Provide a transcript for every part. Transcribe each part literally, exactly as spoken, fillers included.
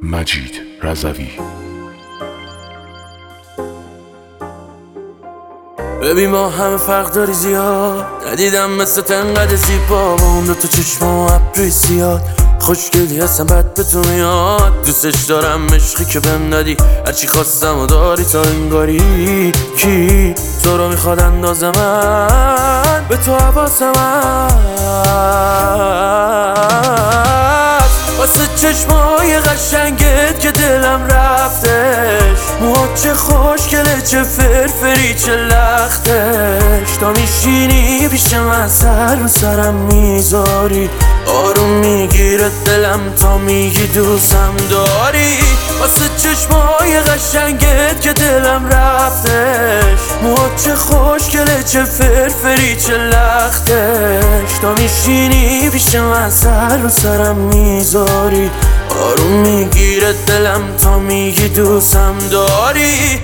مجید رضوی. ببین ما همه فرق داری زیاد، ندیدم مثل تنقدر زیبا با اون دوتا چشم و ابروی زیاد. خوشگلی هستم بد به تو میاد، دوستش دارم عشقی که بهم دادی، هرچی خواستم و داری تا انگاری. کی تو رو میخواد اندازه من، به تو حواسم هست، واسه چشمای قشنگت که دلم رفتش. موهات چه خوشگله، چه فرفری، چه لختش. تا میشینی پیش من سر رو سرم میذاری، آروم میگیره دلم تا میگی دوستم داری. واسه چشمای قشنگت که دلم رفتش. موهات چه خوشگله، چه فرفری، چه لختش. تا میشینی پیش من سر رو سرم میذاری، آروم میگیره دلم تا میگی دوستم داری.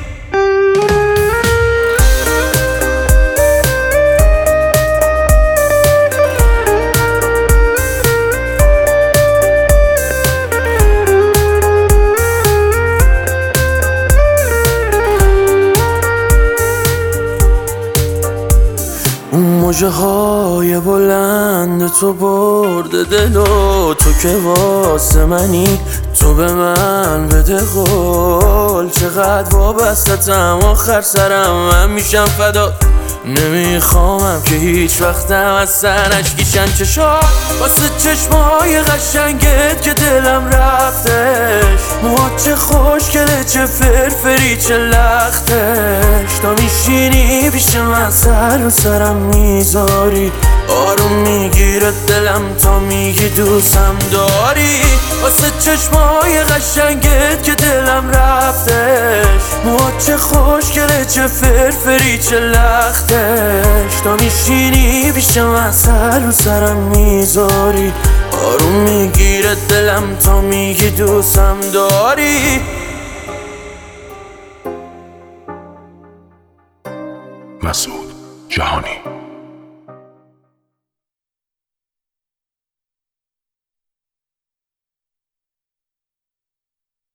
اون موجه های بلند تو برده دلو، تو که واسه منی، تو به من بده قول. چقدر وابستتم، آخر سرم من میشم فدا. نمیخوامم که هیچ وقتم از سر اشکیشن چشات، واسه چشمای قشنگت که دلم رفتش. موهات چه خوشگله، چه فرفری، چه لختش. تا میشینی پیش من سر رو سرم میذاری، آروم میگیره دلم تا میگی دوستم داری. واسه چشمای قشنگت که دلم رفتش. موهات چه خوشگله، چه فرفری، چه لختش. تا میشینی پیش من سر رو سرم میذاری، آروم میگیره دلم تا میگی دوستم داری. مسعود جهانی.